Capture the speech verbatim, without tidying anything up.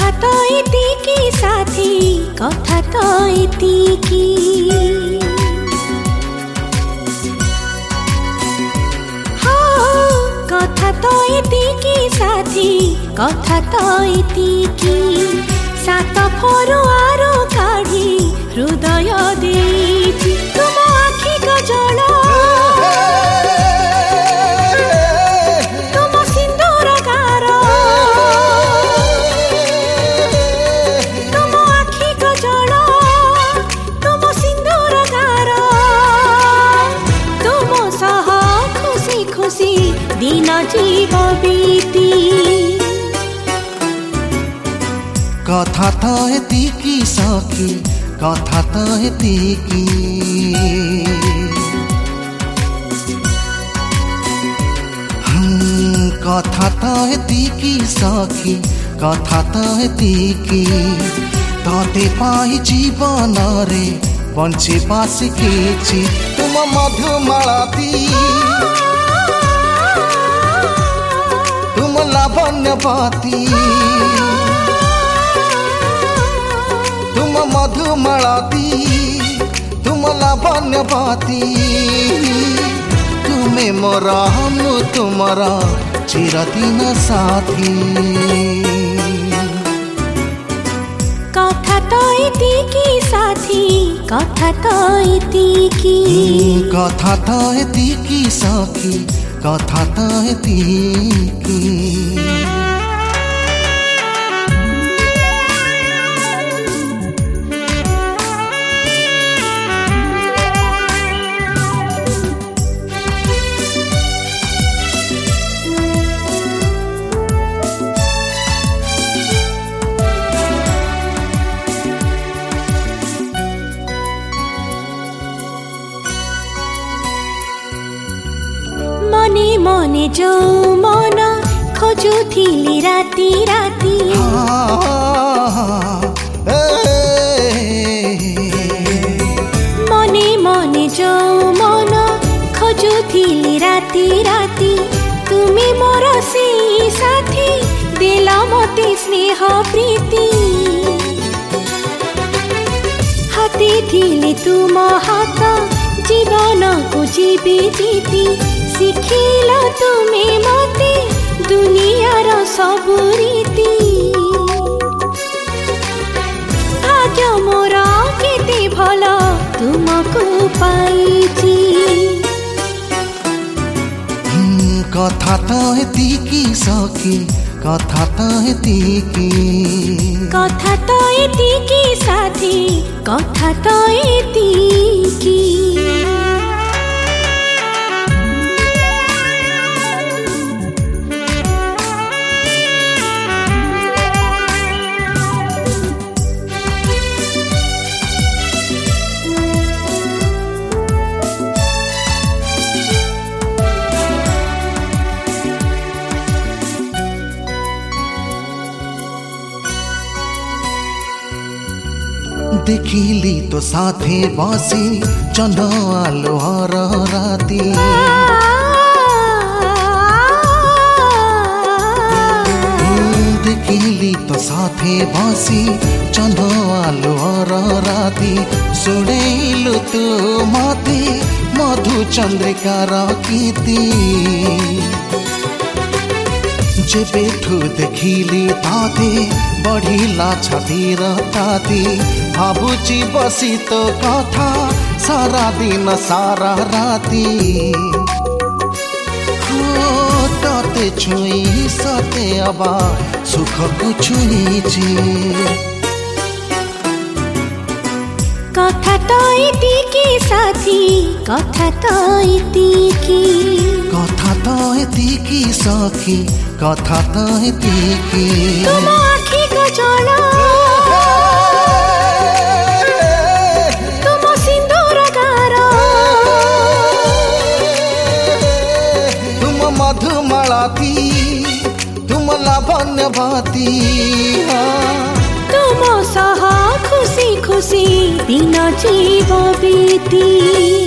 कथा तो एतिकी साथी कथा तो एतिकी कथा तो एतिकी साथी कथा तो एतिकी सात फरुआर काढ़ी हृदय देइछि तुम आखि कजल तुम सिंदूर गार तुम आखि कजल तुम सिंदूर गार तुम सह खुशी खुशी दिन जीव बीती कथा तो एतिकी सखी कथा तो एतिकी हम्म कथा तो एतिकी सखी कथा तो एतिकी तते पाई जीवन रे बंचिबा शिखिछि तुम मधुमालती तुम लावण्यवती तुम मधुमालती तुम लावण्यवती तुम्हें मोर हम तुमरा चिरदिन साथी कथा तो एतिकी साथी कथा तो एतिकी कथा तो एतिकी सखी कथा तो एतिकी मने मने जो मन खोजुथिली राति राति मने मने जो मन खोजुथिली राति राति तुमी मोर सेई साथी देल मते स्नेह प्रीति हाथी थिले तुम हाथ जीवन को जीवी जीती शिखिल तुमे मते दुनियार सबु रीति भाग्य मोर केते भल तुमको पाइछि कथा तो एतिकी सखी कथा तो एतिकी कथा तो एतिकी साथी कथा तो एतिकी देखिली तो साथे बसी चंद आलोहर राती देखिली तो साथे बसी चंद आलोहर राती सुनेलु तू मते मधु चंद्रिकार गीति जेबेठू देखिली ताते बढ़िला छातीर ताती भाबुची बसी तो कथा सारा दिन सारा राती तते छुई सते अबा सुख को छुईची कथा तो एतिकी साथी कथा तो एतिकी कथा तो एतिकी सखी कथा तो एतिकी तुम आखि कजल तुम सिंदूर गार तुम मधुमालती तुम लावण्यवती तुम सह खुशी खुशी दिन जीव बीती।